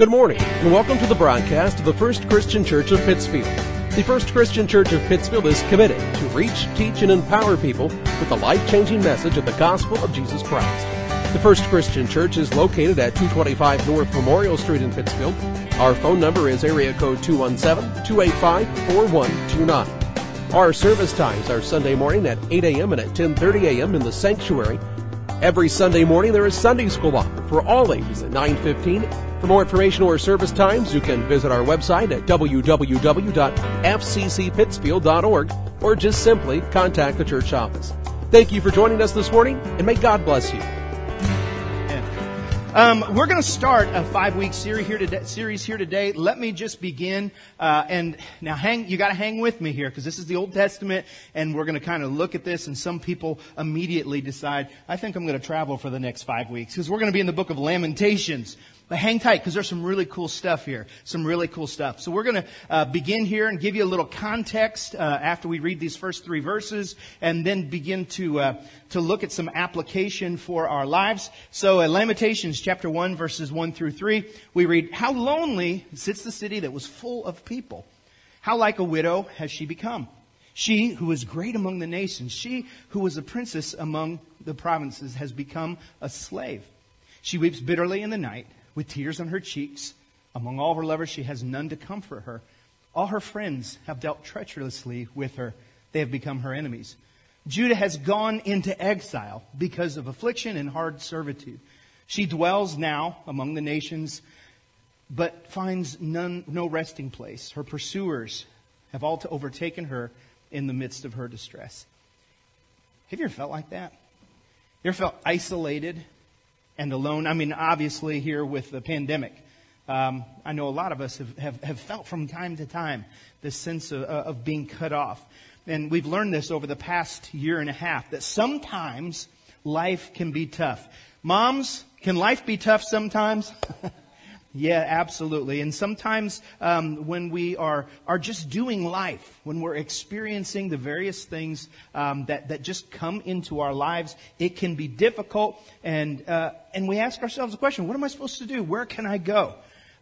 Good morning, and welcome to the broadcast of the First Christian Church of Pittsfield. The First Christian Church of Pittsfield is committed to reach, teach, and empower people with the life-changing message of the gospel of Jesus Christ. The First Christian Church is located at 225 North Memorial Street in Pittsfield. Our phone number is area code 217-285-4129. Our service times are Sunday morning at 8 a.m. and at 10:30 a.m. in the sanctuary. Every Sunday morning there is Sunday school offered for all ages at 9:15. For more information or service times, you can visit our website at www.fccpittsfield.org or just simply contact the church office. Thank you for joining us this morning, and may God bless you. We're going to start a 5-week series here today. Let me just begin, and now you got to hang with me here because this is the Old Testament, and we're going to kind of look at this. And some people immediately decide, I think I'm going to travel for the next 5 weeks because we're going to be in the book of Lamentations. But hang tight because there's some really cool stuff here. Some really cool stuff. So we're going to begin here and give you a little context after we read these first 3 verses, and then begin to look at some application for our lives. So Lamentations chapter 1 verses 1 through 3, we read, "How lonely sits the city that was full of people. How like a widow has she become. She who was great among the nations, she who was a princess among the provinces has become a slave. She weeps bitterly in the night, with tears on her cheeks. Among all her lovers she has none to comfort her. All her friends have dealt treacherously with her. They have become her enemies. Judah has gone into exile because of affliction and hard servitude. She dwells now among the nations, but finds no resting place. Her pursuers have all overtaken her in the midst of her distress." Have you ever felt like that? You ever felt isolated and alone? I mean, obviously here with the pandemic, I know a lot of us have felt from time to time this sense of being cut off. And we've learned this over the past year and a half, that sometimes life can be tough. Moms, can life be tough sometimes? Yeah, absolutely. And sometimes when we are just doing life, when we're experiencing the various things that just come into our lives, it can be difficult. And we ask ourselves the question, what am I supposed to do? Where can I go?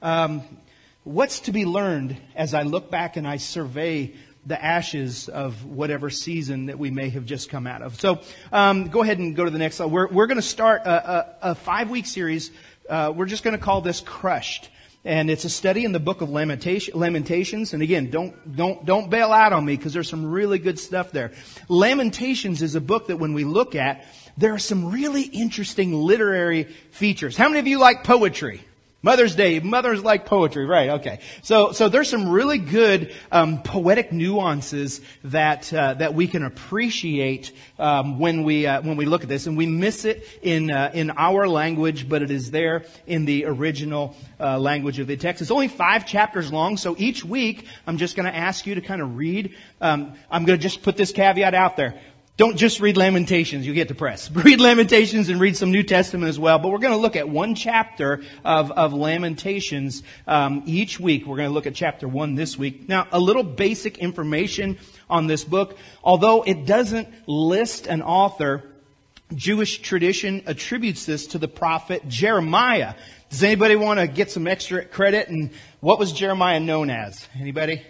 What's to be learned as I look back and I survey the ashes of whatever season that we may have just come out of? So go ahead and go to the next slide. We're going to start a 5-week series. We're just going to call this Crushed. And it's a study in the book of Lamentations. And again, don't bail out on me because there's some really good stuff there. Lamentations is a book that when we look at, there are some really interesting literary features. How many of you like poetry? Mother's Day. Mothers like poetry, right? Okay. So there's some really good poetic nuances that we can appreciate when we look at this, and we miss it in our language, but it is there in the original language of the text. It's only 5 chapters long, so each week I'm just going to ask you to kind of read. I'm going to just put this caveat out there. Don't just read Lamentations, you get depressed. Read Lamentations and read some New Testament as well. But we're going to look at one chapter of Lamentations each week. We're going to look at chapter 1 this week. Now, a little basic information on this book. Although it doesn't list an author, Jewish tradition attributes this to the prophet Jeremiah. Does anybody want to get some extra credit? And what was Jeremiah known as? Anybody?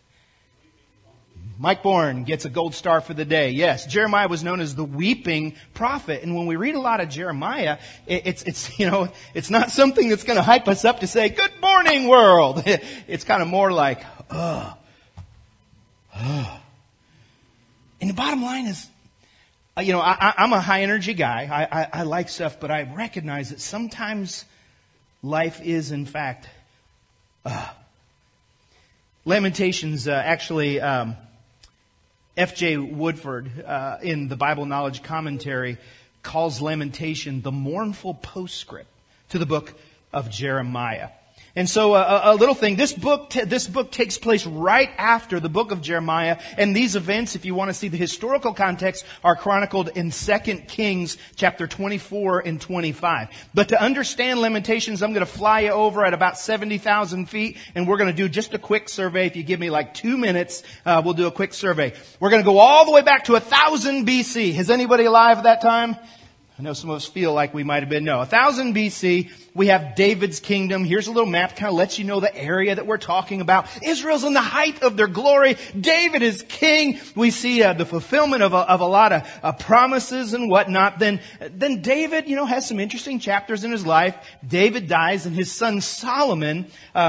Mike Bourne gets a gold star for the day. Yes, Jeremiah was known as the weeping prophet. And when we read a lot of Jeremiah, it's not something that's going to hype us up to say, "Good morning, world." It's kind of more like, And the bottom line is, I'm a high energy guy. I like stuff, but I recognize that sometimes life is, in fact, Lamentations actually. F.J. Woodford, in the Bible Knowledge Commentary, calls Lamentation the mournful postscript to the book of Jeremiah. And so a little thing, this book takes place right after the book of Jeremiah, and these events, if you want to see the historical context, are chronicled in 2 Kings chapter 24 and 25. But to understand Lamentations, I'm going to fly you over at about 70,000 feet, and we're going to do just a quick survey. If you give me like 2 minutes, we'll do a quick survey. We're going to go all the way back to 1000 BC. Is anybody alive at that time? I know some of us feel like we might have been. No, 1000 BC, we have David's kingdom. Here's a little map, kind of lets you know the area that we're talking about. Israel's in the height of their glory. David is king. We see the fulfillment of a lot of promises and whatnot. Then David, has some interesting chapters in his life. David dies, and his son Solomon,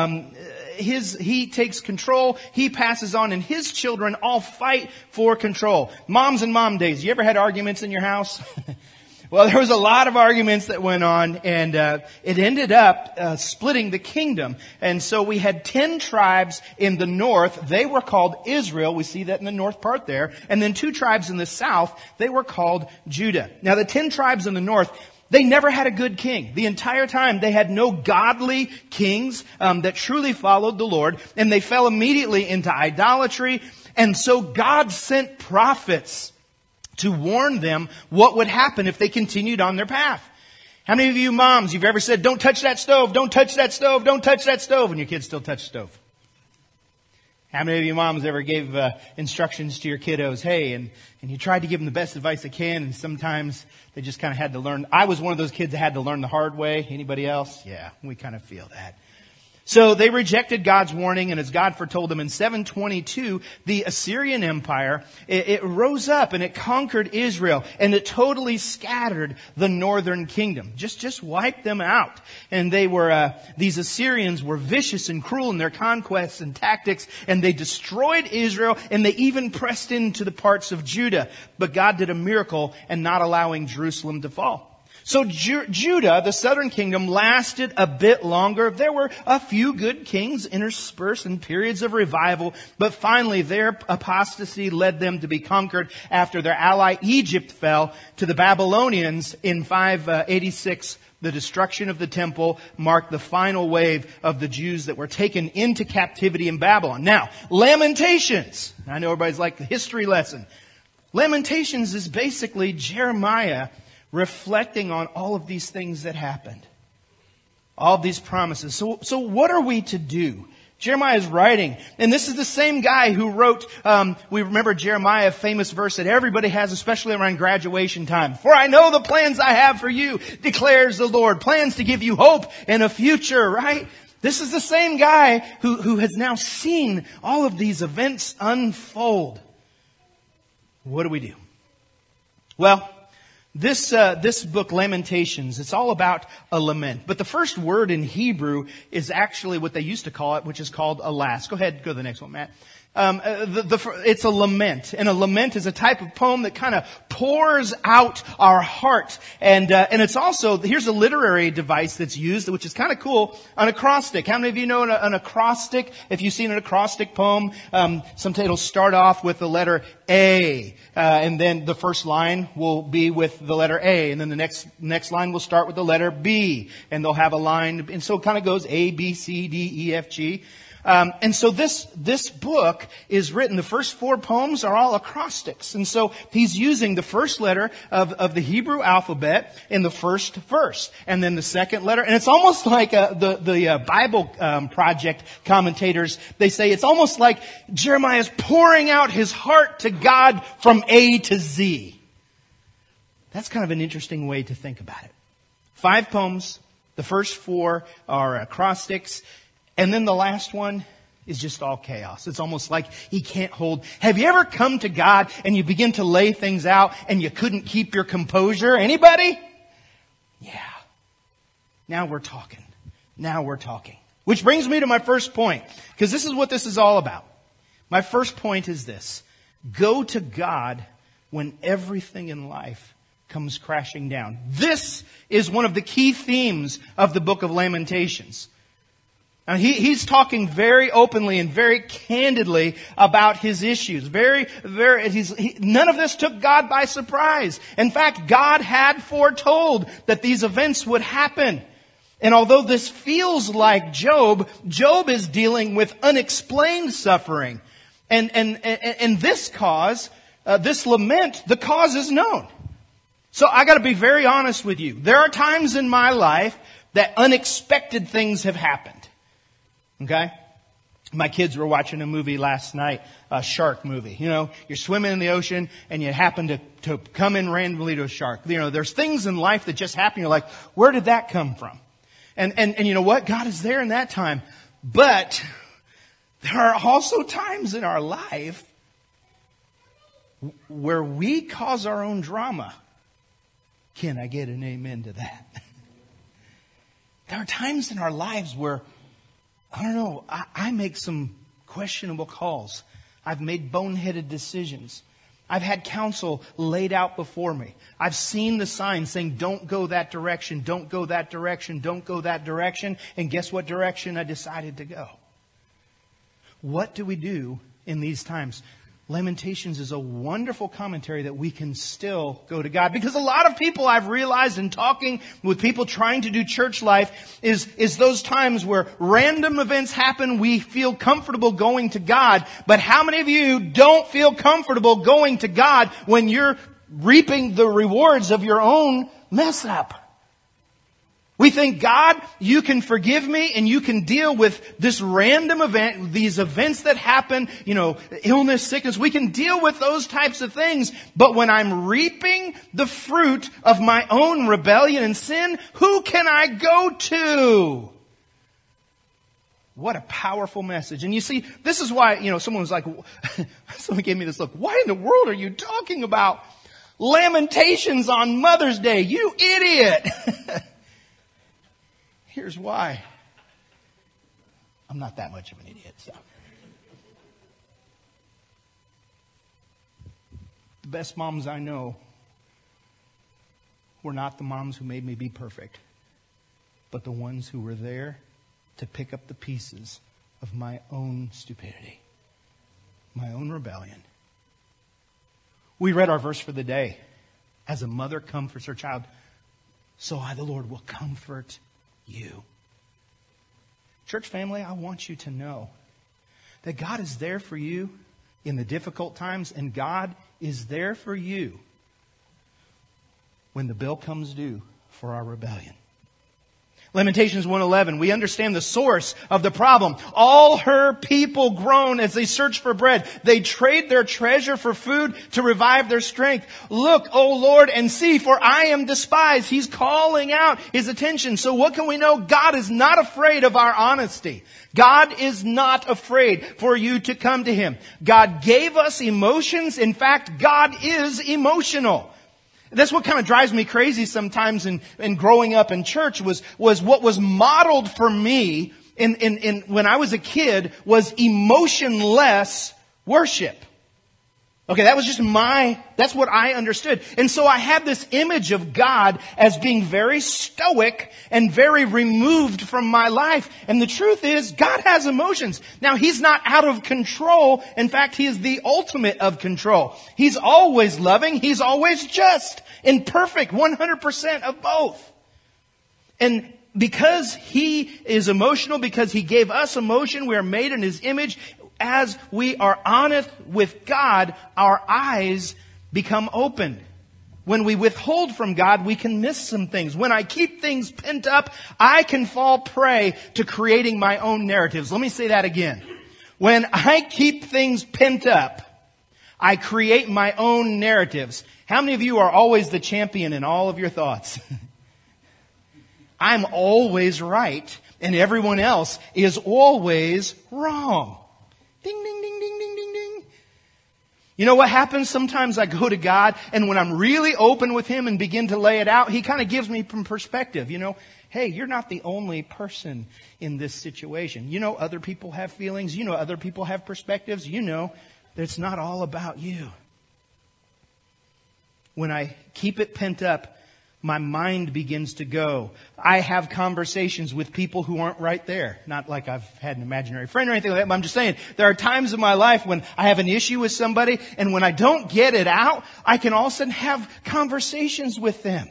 he takes control. He passes on, and his children all fight for control. Moms and mom days. You ever had arguments in your house? Well, there was a lot of arguments that went on, and it ended up splitting the kingdom. And so we had 10 tribes in the north. They were called Israel. We see that in the north part there. And then 2 tribes in the south. They were called Judah. Now, the 10 tribes in the north, they never had a good king. The entire time, they had no godly kings that truly followed the Lord. And they fell immediately into idolatry. And so God sent prophets to warn them what would happen if they continued on their path. How many of you moms, you've ever said, don't touch that stove, don't touch that stove, don't touch that stove, and your kids still touch the stove? How many of you moms ever gave instructions to your kiddos, hey, and you tried to give them the best advice they can, and sometimes they just kind of had to learn. I was one of those kids that had to learn the hard way. Anybody else? Yeah, we kind of feel that. So they rejected God's warning, and as God foretold them in 722, the Assyrian Empire, it rose up and it conquered Israel, and it totally scattered the northern kingdom. Just wiped them out. And these Assyrians were vicious and cruel in their conquests and tactics, and they destroyed Israel, and they even pressed into the parts of Judah. But God did a miracle in not allowing Jerusalem to fall. So Judah, the southern kingdom, lasted a bit longer. There were a few good kings interspersed in periods of revival, but finally their apostasy led them to be conquered after their ally Egypt fell to the Babylonians in 586. The destruction of the temple marked the final wave of the Jews that were taken into captivity in Babylon. Now, Lamentations. I know everybody's like the history lesson. Lamentations is basically Jeremiah reflecting on all of these things that happened. All of these promises. So what are we to do? Jeremiah is writing, and this is the same guy who wrote, we remember Jeremiah, a famous verse that everybody has, especially around graduation time. For I know the plans I have for you, declares the Lord. Plans to give you hope and a future, right? This is the same guy who has now seen all of these events unfold. What do we do? Well, This book, Lamentations, it's all about a lament. But the first word in Hebrew is actually what they used to call it, which is called alas. Go ahead, go to the next one, Matt. It's a lament, and a lament is a type of poem that kind of pours out our heart. And it's also, here's a literary device that's used, which is kind of cool, an acrostic. How many of you know an acrostic? If you've seen an acrostic poem, sometimes it'll start off with the letter A, and then the first line will be with the letter A, and then the next line will start with the letter B, and they'll have a line, and so it kind of goes A, B, C, D, E, F, G. And so this book is written, the first 4 poems are all acrostics. And so he's using the first letter of the Hebrew alphabet in the first verse. And then the second letter. And it's almost like the Bible Project commentators, they say it's almost like Jeremiah is pouring out his heart to God from A to Z. That's kind of an interesting way to think about it. 5 poems. The first 4 are acrostics. And then the last one is just all chaos. It's almost like he can't hold. Have you ever come to God and you begin to lay things out and you couldn't keep your composure? Anybody? Yeah. Now we're talking. Which brings me to my first point, because this is what this is all about. My first point is this. Go to God when everything in life comes crashing down. This is one of the key themes of the book of Lamentations. Now, he's talking very openly and very candidly about his issues. None of this took God by surprise. In fact, God had foretold that these events would happen. And although this feels like Job is dealing with unexplained suffering. And this cause, this lament, the cause is known. So I got to be very honest with you. There are times in my life that unexpected things have happened. Okay? My kids were watching a movie last night, a shark movie. You know, you're swimming in the ocean and you happen to come in randomly to a shark. You know, there's things in life that just happen. You're like, where did that come from? And you know what? God is there in that time. But there are also times in our life where we cause our own drama. Can I get an amen to that? There are times in our lives where, I don't know, I make some questionable calls. I've made boneheaded decisions. I've had counsel laid out before me. I've seen the signs saying, don't go that direction, don't go that direction, don't go that direction. And guess what direction I decided to go? What do we do in these times? Lamentations is a wonderful commentary that we can still go to God. Because a lot of people I've realized in talking with people trying to do church life is those times where random events happen, we feel comfortable going to God. But how many of you don't feel comfortable going to God when you're reaping the rewards of your own mess up? We think, God, you can forgive me and you can deal with this random event, these events that happen, you know, illness, sickness. We can deal with those types of things. But when I'm reaping the fruit of my own rebellion and sin, who can I go to? What a powerful message. And you see, this is why, you know, someone was like, someone gave me this look. Why in the world are you talking about Lamentations on Mother's Day? You idiot! Here's why. I'm not that much of an idiot, so. The best moms I know were not the moms who made me be perfect, but the ones who were there to pick up the pieces of my own stupidity, my own rebellion. We read our verse for the day. As a mother comforts her child, so I, the Lord, will comfort you. Church family, I want you to know that God is there for you in the difficult times, and God is there for you when the bill comes due for our rebellion. Lamentations 1:11, we understand the source of the problem. All her people groan as they search for bread. They trade their treasure for food to revive their strength. Look, O Lord, and see, for I am despised. He's calling out his attention. So what can we know? God is not afraid of our honesty. God is not afraid for you to come to Him. God gave us emotions. In fact, God is emotional. That's what kind of drives me crazy sometimes in growing up in church was what was modeled for me in when I was a kid was emotionless worship. Okay, that was just that's what I understood. And so I had this image of God as being very stoic and very removed from my life. And the truth is, God has emotions. Now, He's not out of control. In fact, He is the ultimate of control. He's always loving. He's always just and perfect, 100% of both. And because He is emotional, because He gave us emotion, we are made in His image. As we are honest with God, our eyes become opened. When we withhold from God, we can miss some things. When I keep things pent up, I can fall prey to creating my own narratives. Let me say that again. When I keep things pent up, I create my own narratives. How many of you are always the champion in all of your thoughts? I'm always right, and everyone else is always wrong. Ding, ding, ding, ding, ding, ding, ding. You know what happens? Sometimes I go to God, and when I'm really open with Him and begin to lay it out, He kind of gives me some perspective. You know, hey, you're not the only person in this situation. You know, other people have feelings. You know, other people have perspectives. You know, that it's not all about you. When I keep it pent up, my mind begins to go. I have conversations with people who aren't right there. Not like I've had an imaginary friend or anything like that, but I'm just saying there are times in my life when I have an issue with somebody, and when I don't get it out, I can all of a sudden have conversations with them.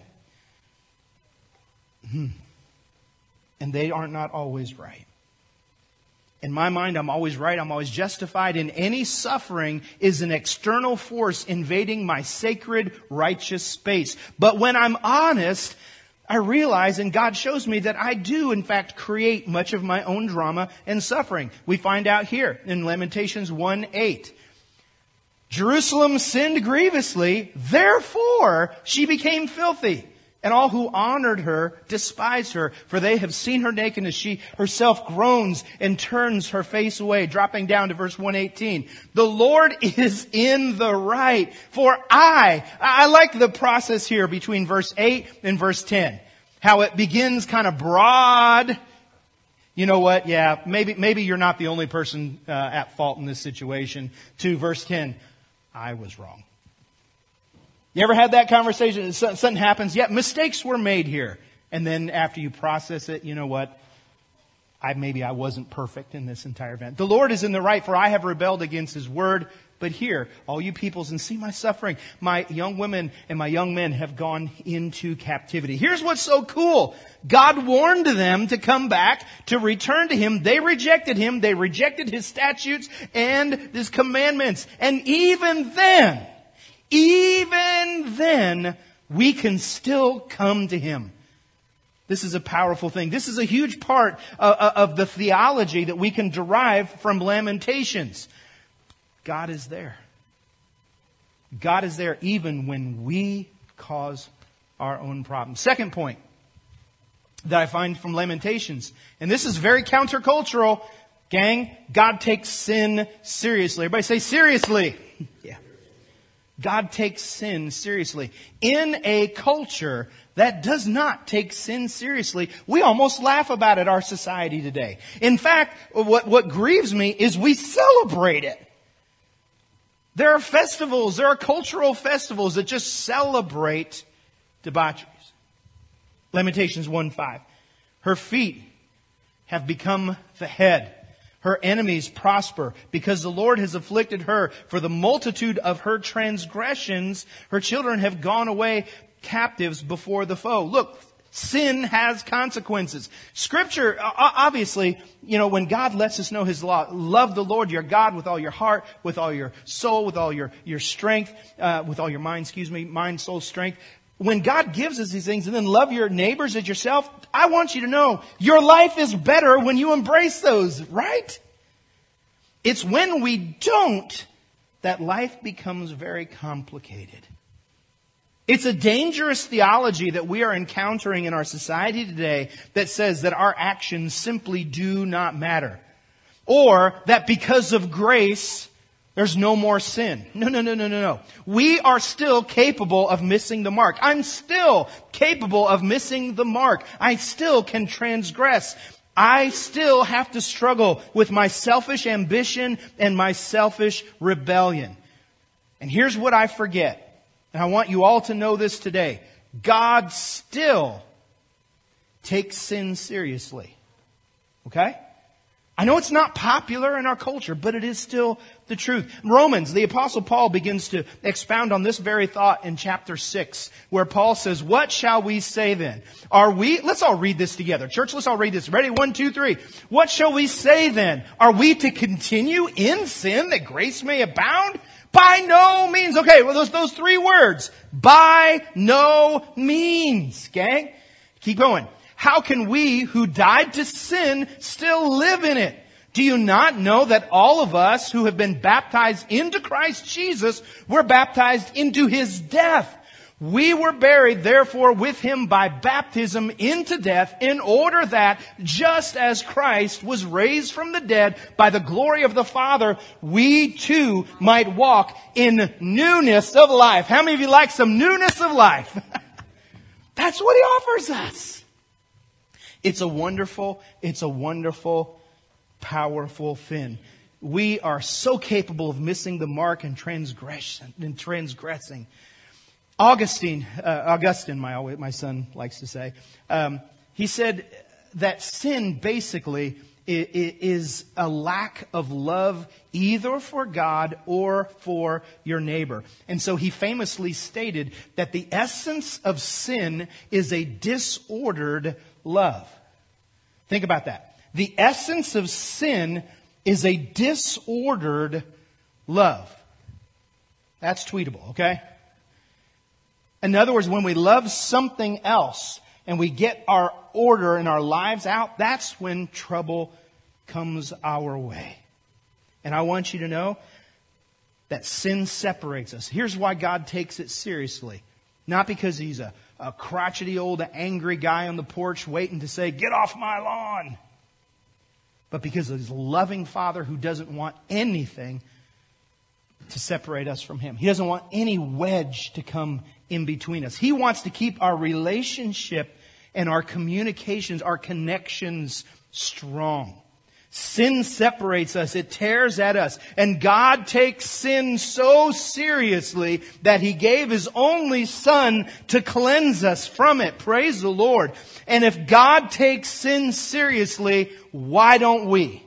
And they are not always right. In my mind, I'm always right. I'm always justified. And any suffering is an external force invading my sacred, righteous space. But when I'm honest, I realize and God shows me that I do in fact create much of my own drama and suffering. We find out here in Lamentations 1:8. Jerusalem sinned grievously, therefore she became filthy. And all who honored her despised her, for they have seen her nakedness. She herself groans and turns her face away. Dropping down to verse 118. The Lord is in the right, for I like the process here between verse 8 and verse 10. How it begins kind of broad. You know what? Yeah, maybe you're not the only person at fault in this situation. To verse 10, I was wrong. You ever had that conversation? Something happens. Yeah, mistakes were made here. And then after you process it, you know what? Maybe I wasn't perfect in this entire event. The Lord is in the right, for I have rebelled against His word. But here, all you peoples, and see my suffering. My young women and my young men have gone into captivity. Here's what's so cool. God warned them to come back, to return to Him. They rejected Him. They rejected His statutes and His commandments. And even then, we can still come to Him. This is a powerful thing. This is a huge part of the theology that we can derive from Lamentations. God is there. God is there even when we cause our own problems. Second point that I find from Lamentations, and this is very countercultural, gang, God takes sin seriously. Everybody say seriously. Yeah. God takes sin seriously. In a culture that does not take sin seriously, we almost laugh about it, our society today. In fact, what grieves me is we celebrate it. There are festivals, there are cultural festivals that just celebrate debaucheries. Lamentations 1:5. Her feet have become the head. Her enemies prosper because the Lord has afflicted her. For the multitude of her transgressions, her children have gone away captives before the foe. Look, sin has consequences. Scripture, obviously, when God lets us know His law, love the Lord your God with all your heart, with all your soul, with all your strength, with all your mind, soul, strength. When God gives us these things, and then love your neighbors as yourself, I want you to know your life is better when you embrace those, right? It's when we don't that life becomes very complicated. It's a dangerous theology that we are encountering in our society today that says that our actions simply do not matter. Or that because of grace, there's no more sin. No. We are still capable of missing the mark. I'm still capable of missing the mark. I still can transgress. I still have to struggle with my selfish ambition and my selfish rebellion. And here's what I forget. And I want you all to know this today. God still takes sin seriously. Okay? I know it's not popular in our culture, but it is still the truth. Romans, the Apostle Paul begins to expound on this very thought in chapter 6, where Paul says, what shall we say then? Let's all read this together. Church, let's all read this. Ready? 1, 2, 3. What shall we say then? Are we to continue in sin that grace may abound? By no means. Okay, well, those 3 words. By no means, gang. Keep going. How can we who died to sin still live in it? Do you not know that all of us who have been baptized into Christ Jesus were baptized into His death? We were buried, therefore, with Him by baptism into death, in order that, just as Christ was raised from the dead by the glory of the Father, we too might walk in newness of life. How many of you like some newness of life? That's what He offers us. It's a wonderful, powerful thing. We are so capable of missing the mark and transgressing. Augustine, my son likes to say, he said that sin basically is a lack of love either for God or for your neighbor. And so he famously stated that the essence of sin is a disordered love. Think about that. The essence of sin is a disordered love. That's tweetable, okay? In other words, when we love something else and we get our order and our lives out, that's when trouble comes our way. And I want you to know that sin separates us. Here's why God takes it seriously. Not because He's a crotchety old angry guy on the porch waiting to say, "Get off my lawn." But because He's a loving Father who doesn't want anything to separate us from Him. He doesn't want any wedge to come in between us. He wants to keep our relationship and our communications, our connections strong. Sin separates us. It tears at us. And God takes sin so seriously that He gave His only Son to cleanse us from it. Praise the Lord. And if God takes sin seriously, why don't we?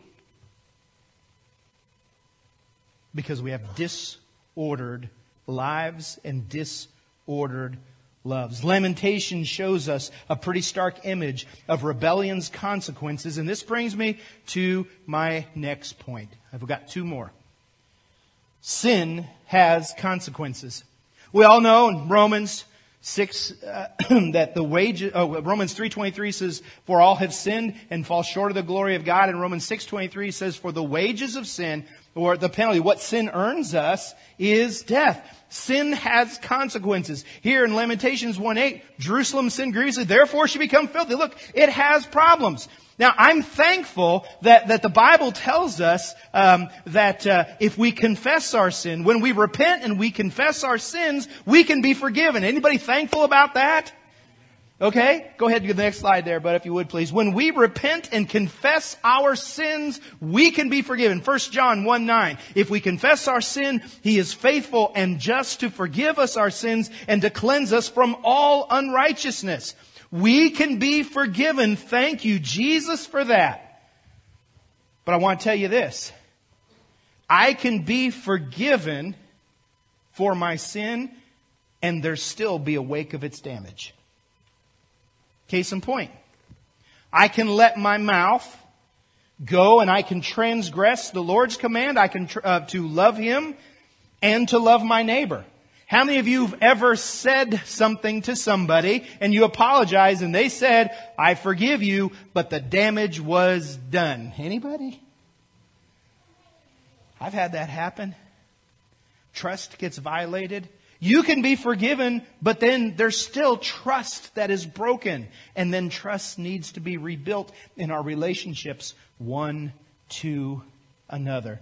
Because we have disordered lives and disordered loves. Lamentation shows us a pretty stark image of rebellion's consequences. And this brings me to my next point. I've got two more. Sin has consequences. We all know in Romans 6 that the wages. Romans 3:23 says, "For all have sinned and fall short of the glory of God." And Romans 6:23 says, "For the wages of sin," or the penalty, what sin earns us, is death. Sin has consequences. Here in Lamentations 1:8, Jerusalem sinned grievously, therefore she become filthy. Look, it has problems. Now, I'm thankful that the Bible tells us that if we confess our sin, when we repent and we confess our sins, we can be forgiven. Anybody thankful about that? Okay, go ahead to the next slide there, but if you would please. When we repent and confess our sins, we can be forgiven. 1 John 1:9. If we confess our sin, He is faithful and just to forgive us our sins and to cleanse us from all unrighteousness. We can be forgiven. Thank you, Jesus, for that. But I want to tell you this. I can be forgiven for my sin and there still be a wake of its damage. Case in point, I can let my mouth go and I can transgress the Lord's command. I can to love Him and to love my neighbor. How many of you have ever said something to somebody and you apologize and they said, "I forgive you," but the damage was done? Anybody? I've had that happen. Trust gets violated. You can be forgiven, but then there's still trust that is broken. And then trust needs to be rebuilt in our relationships one to another.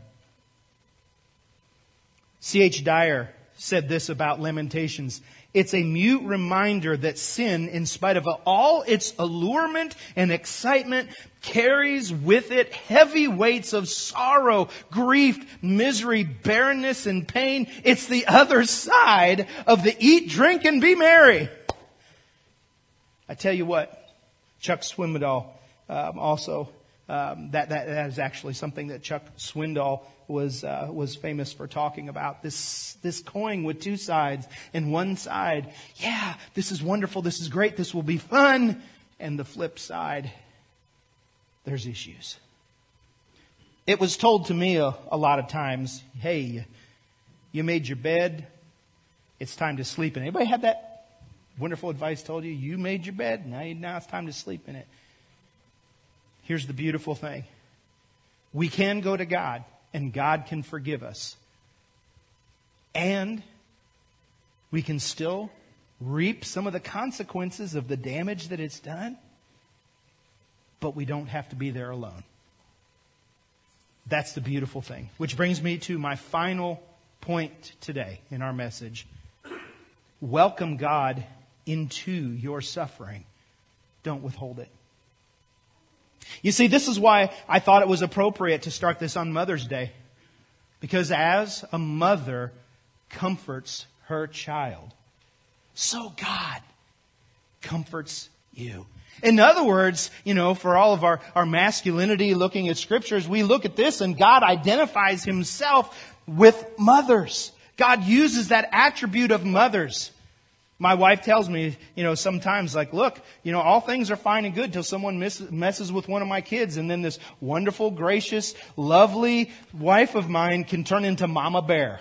C.H. Dyer said this about Lamentations. It's a mute reminder that sin, in spite of all its allurement and excitement, carries with it heavy weights of sorrow, grief, misery, barrenness, and pain. It's the other side of the eat, drink, and be merry. I tell you what, Chuck Swindoll also, that is actually something that Chuck Swindoll was famous for talking about. This coin with two sides. And one side, yeah, this is wonderful, this is great, this will be fun. And the flip side, there's issues. It was told to me a lot of times, "Hey, you made your bed, it's time to sleep in it." Anybody had that wonderful advice told you? You made your bed, now it's time to sleep in it. Here's the beautiful thing. We can go to God and God can forgive us. And we can still reap some of the consequences of the damage that it's done. But we don't have to be there alone. That's the beautiful thing. Which brings me to my final point today in our message. Welcome God into your suffering. Don't withhold it. You see, this is why I thought it was appropriate to start this on Mother's Day. Because as a mother comforts her child, so God comforts you. In other words, for all of our masculinity looking at scriptures, we look at this and God identifies Himself with mothers. God uses that attribute of mothers. My wife tells me, sometimes look, all things are fine and good till someone messes with one of my kids. And then this wonderful, gracious, lovely wife of mine can turn into Mama Bear.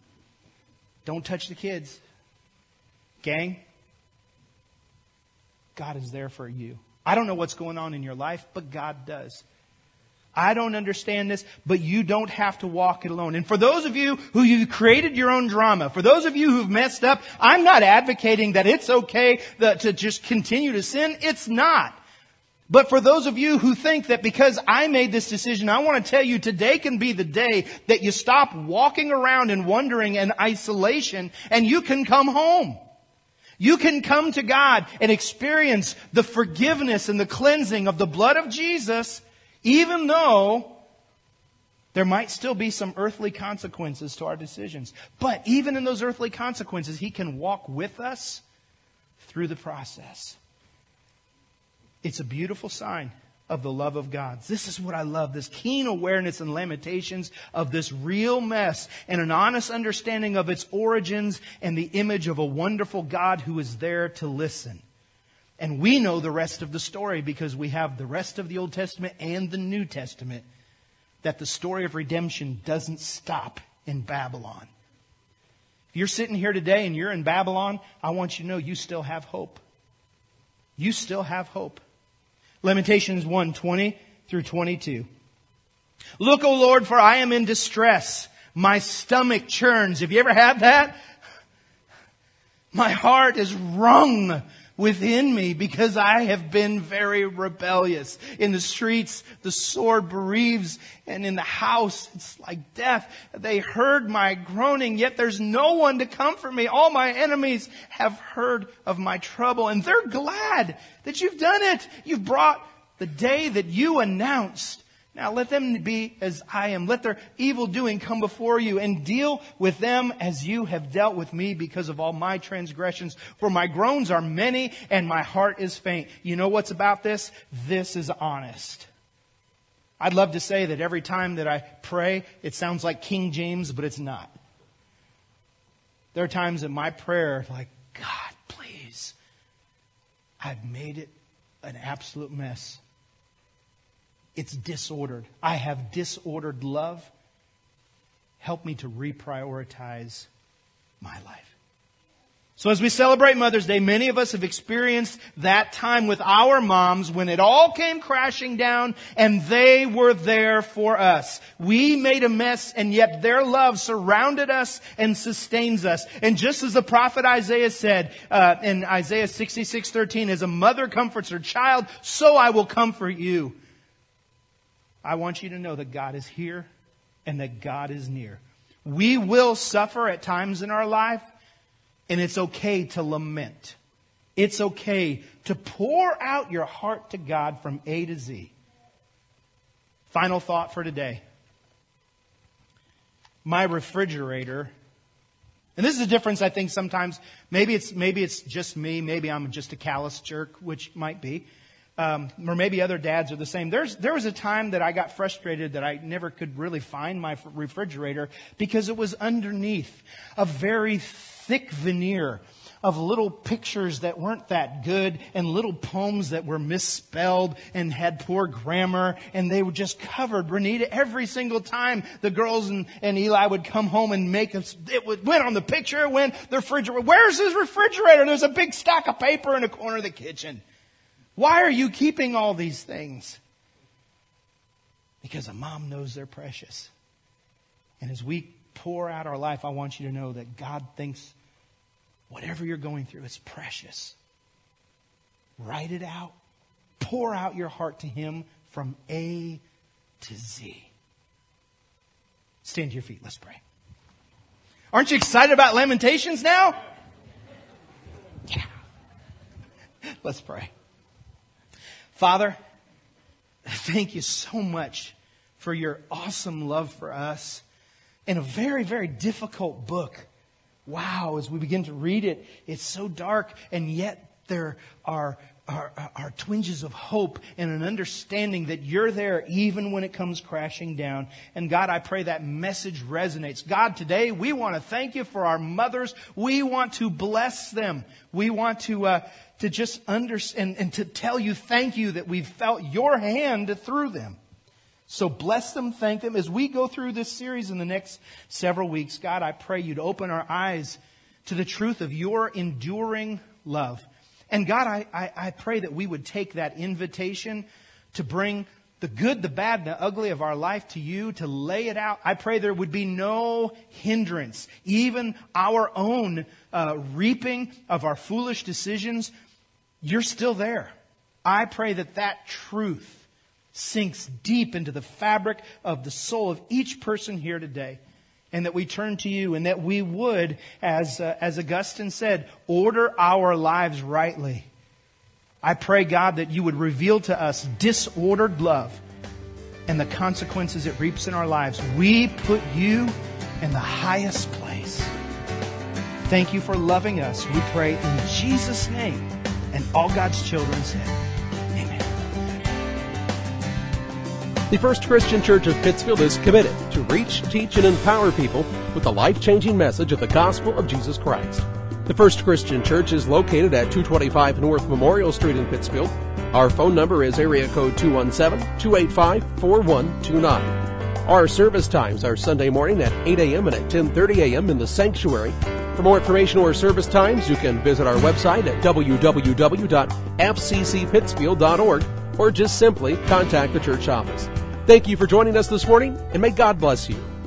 Don't touch the kids. Gang. God is there for you. I don't know what's going on in your life, but God does. I don't understand this, but you don't have to walk it alone. And for those of you who you've created your own drama, for those of you who've messed up, I'm not advocating that it's okay to just continue to sin. It's not. But for those of you who think that because I made this decision, I want to tell you today can be the day that you stop walking around and wondering in isolation and you can come home. You can come to God and experience the forgiveness and the cleansing of the blood of Jesus, even though there might still be some earthly consequences to our decisions. But even in those earthly consequences, He can walk with us through the process. It's a beautiful sign of the love of God. This is what I love, this keen awareness and Lamentations of this real mess and an honest understanding of its origins and the image of a wonderful God who is there to listen. And we know the rest of the story because we have the rest of the Old Testament and the New Testament, that the story of redemption doesn't stop in Babylon. If you're sitting here today and you're in Babylon, I want you to know you still have hope. You still have hope. Lamentations 1:20 through 22. Look, O Lord, for I am in distress. My stomach churns. Have you ever had that? My heart is wrung within me because I have been very rebellious. In the streets, the sword bereaves, and in the house, it's like death. They heard my groaning, yet there's no one to comfort me. All my enemies have heard of my trouble, and they're glad that you've done it. You've brought the day that you announced. Now let them be as I am. Let their evil doing come before you, and deal with them as you have dealt with me because of all my transgressions. For my groans are many and my heart is faint. You know what's about this? This is honest. I'd love to say that every time that I pray, it sounds like King James, but it's not. There are times in my prayer like, God, please, I've made it an absolute mess. It's disordered. I have disordered love. Help me to reprioritize my life. So as we celebrate Mother's Day, many of us have experienced that time with our moms when it all came crashing down and they were there for us. We made a mess and yet their love surrounded us and sustains us. And just as the prophet Isaiah said in Isaiah 66:13, as a mother comforts her child, so I will comfort you. I want you to know that God is here and that God is near. We will suffer at times in our life, and it's okay to lament. It's okay to pour out your heart to God from A to Z. Final thought for today. My refrigerator, and this is a difference I think sometimes, maybe it's just me, maybe I'm just a callous jerk, which might be. Or maybe other dads are the same. There was a time that I got frustrated that I never could really find my refrigerator because it was underneath a very thick veneer of little pictures that weren't that good and little poems that were misspelled and had poor grammar, and they were just covered. Renita, every single time the girls and Eli would come home and make us, went on the picture, it went the refrigerator. Where's his refrigerator? There's a big stack of paper in the corner of the kitchen. Why are you keeping all these things? Because a mom knows they're precious. And as we pour out our life, I want you to know that God thinks whatever you're going through is precious. Write it out. Pour out your heart to Him from A to Z. Stand to your feet. Let's pray. Aren't you excited about Lamentations now? Yeah. Let's pray. Father, thank you so much for your awesome love for us in a very, very difficult book. Wow, as we begin to read it, it's so dark, and yet there are twinges of hope and an understanding that you're there even when it comes crashing down. And God, I pray that message resonates. God, today we want to thank you for our mothers. We want to bless them. We want to just understand and to tell you thank you that we've felt your hand through them. So bless them, thank them. As we go through this series in the next several weeks, God, I pray you to open our eyes to the truth of your enduring love. And God, I pray that we would take that invitation to bring the good, the bad, the ugly of our life to you, to lay it out. I pray there would be no hindrance, even our own reaping of our foolish decisions. You're still there. I pray that that truth sinks deep into the fabric of the soul of each person here today. And that we turn to you, and that we would, as Augustine said, order our lives rightly. I pray, God, that you would reveal to us disordered love and the consequences it reaps in our lives. We put you in the highest place. Thank you for loving us. We pray in Jesus' name. And all God's children said, amen. The First Christian Church of Pittsfield is committed to reach, teach, and empower people with the life-changing message of the gospel of Jesus Christ. The First Christian Church is located at 225 North Memorial Street in Pittsfield. Our phone number is area code 217-285-4129. Our service times are Sunday morning at 8 a.m. and at 10:30 a.m. in the sanctuary. For more information or service times, you can visit our website at www.fccpittsfield.org or just simply contact the church office. Thank you for joining us this morning, and may God bless you.